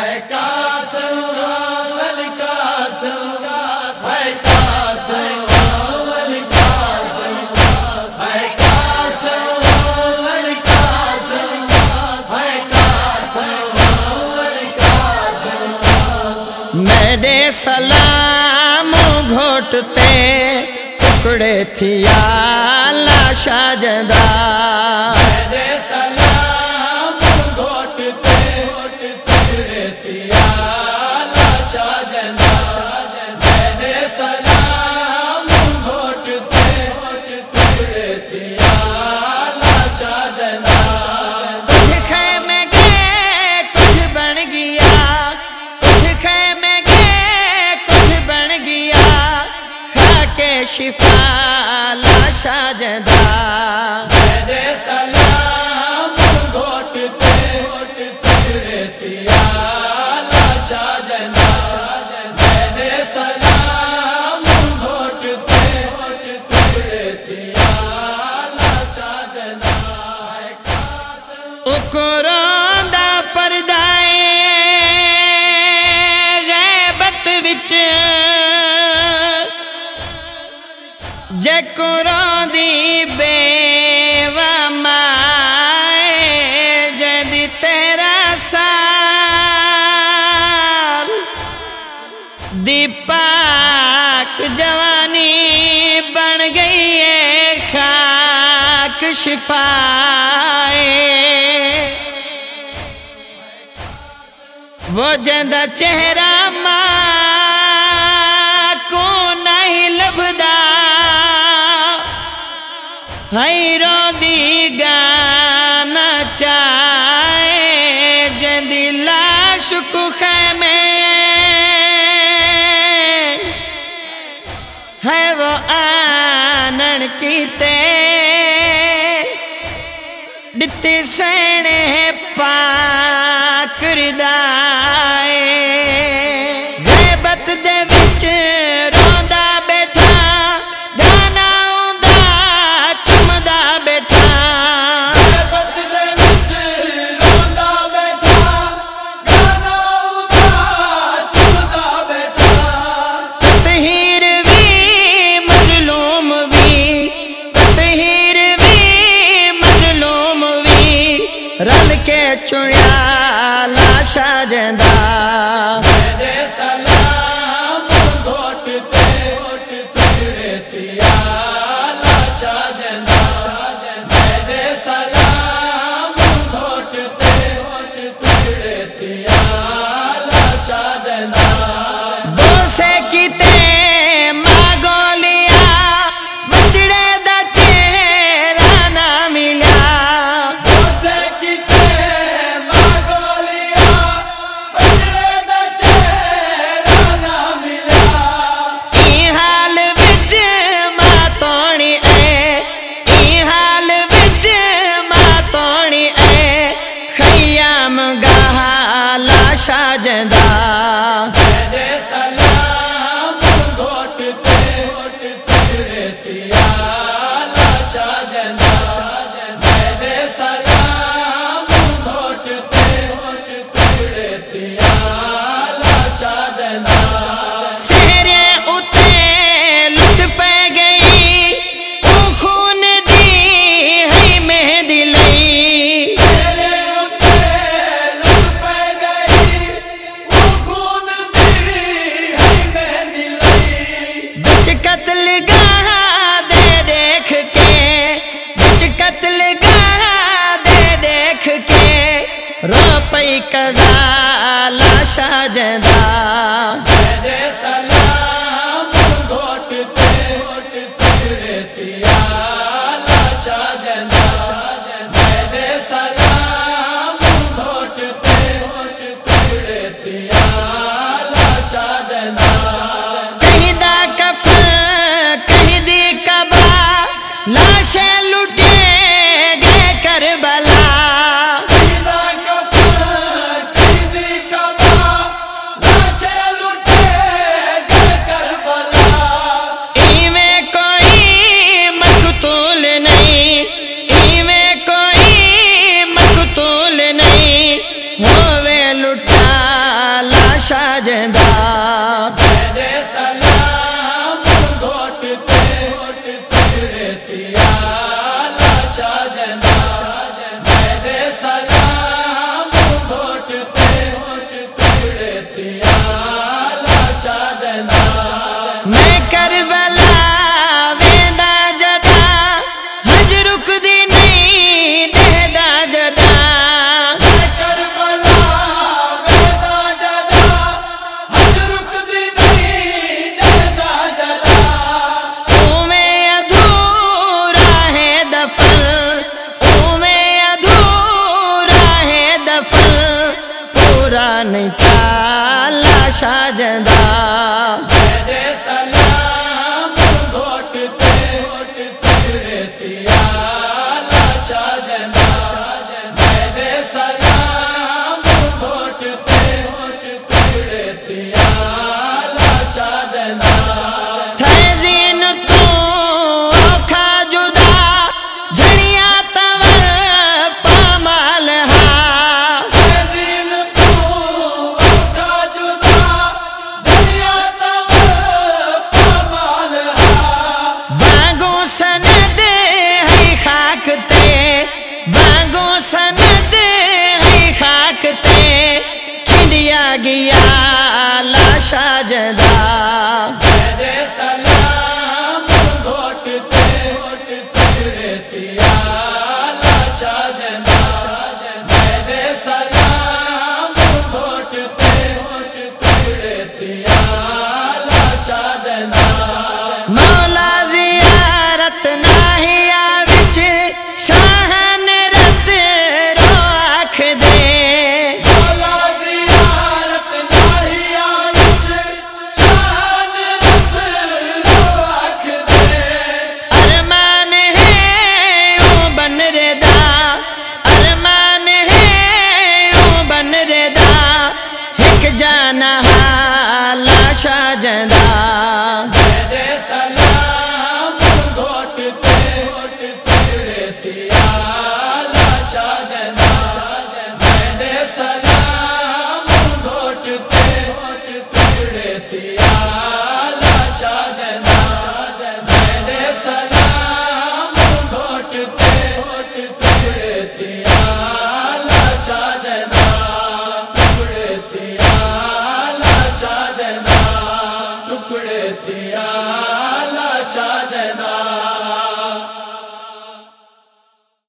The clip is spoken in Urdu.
میرے سلام گھوٹتے ٹکڑے تھیا لاشا جدا میرے سلام گھوٹتے ٹکڑے تھیا لاشا جدا میرے سلام گھوٹتے ٹکڑے تھیا لاشا جدا کچھ خیمے گئے کچھ بن گیا کچھ خیمے گئے کچھ بن گیا خاکے شفا لاشا جدا میرے سلام گھوٹتے ٹکڑے تھیا لاشا جدا میرے سلام گھوٹتے ٹکڑے تھیا لاشا جدا اکروں دا پردائے غیبت وچ جے قرآن دی بیوہ مائے جدی تیرا سال دی پاک جوانی بن گئی ہے خاک شفائے وہ جندہ چہرہ ماں کو نہیں لبدا ہائی رو دی گانا چاہے جندی لاش کو خیمے ہے وہ آنن کیتے ڈتے سینے پاک ردائے غیبت دے وچ روندا بیٹھا گانا اوندا چمدا بیٹھا غیبت دے وچ روندا بیٹھا گانا اوندا چمدا بیٹھا تطہیر وی مظلوم وی تطہیر وی مظلوم وی رل کے چڑیا لاشا جدا میرے سلام گھوٹتے ٹکڑے تھیا لاشا جدا میرے سلام گھوٹتے ٹکڑے تھیا لاشا جدا بوسے کیتے ماگولیا بچڑے دا چہرہ نہ ملا بوسے کیتے ماگولیا بچڑے دا چہرہ نہ ملا ای حال وچ ماں تونی اے ای حال وچ ماں تونی اے خیام گاہ لاشا جدا میرے سلام گھوٹتے ٹکڑے تھیا لاشا جدا میرے سلام گھوٹتے ٹکڑے تھیا لاشا جدا سہرے اتے لٹ پہ گئی تو خون دی ہے مہندی لئی تیرے اتے لٹ پہ گئی وہ خون دی ہے مہندی لئی بچ قتل گاہ دے دیکھ کے بچ قتل گاہ دے دیکھ کے رو پئی قضا لاشا جدا میرے سلام گھوٹتے ٹکڑے تھیا لاشا جدا میرے سلام گھوٹتے ٹکڑے تھیا لاشا جدا کہیں دا کفن کہیں دی کبا لاشیں لٹے گئے کربلا سیدھا کفن کیدی کبا لاشیں لٹ شاجدہ میرے سلام گھوٹتے ٹکڑے تھیا لاشا جنا میرے سلام گھوٹتے ٹکڑے تھیا لاشا جنا میں کربلا ویندا جدا حج رک دی نہیں دہدا جدا میں کربلا ویندا جدا حج رک دی نہیں دہدا جدا اوویں ادھورا ہے دفن اوویں ادھورا ہے دفن پورا نہیں تھا لاشا جدا میرے سلام گھوٹتے ٹکڑے تھیا لاشا جنا میرے سلام گھوٹتے ٹکڑے تھیا لاشا جنا تھیزین تو اوکھا جدا جھڑیاں تول پامال ہا دین تو اوکھا جدا دنیا تب پامال بانگو سند ہے خاک تے بانگو سند ہے خاک تے کھنڈیا گیا لاشا جدا میرے سلام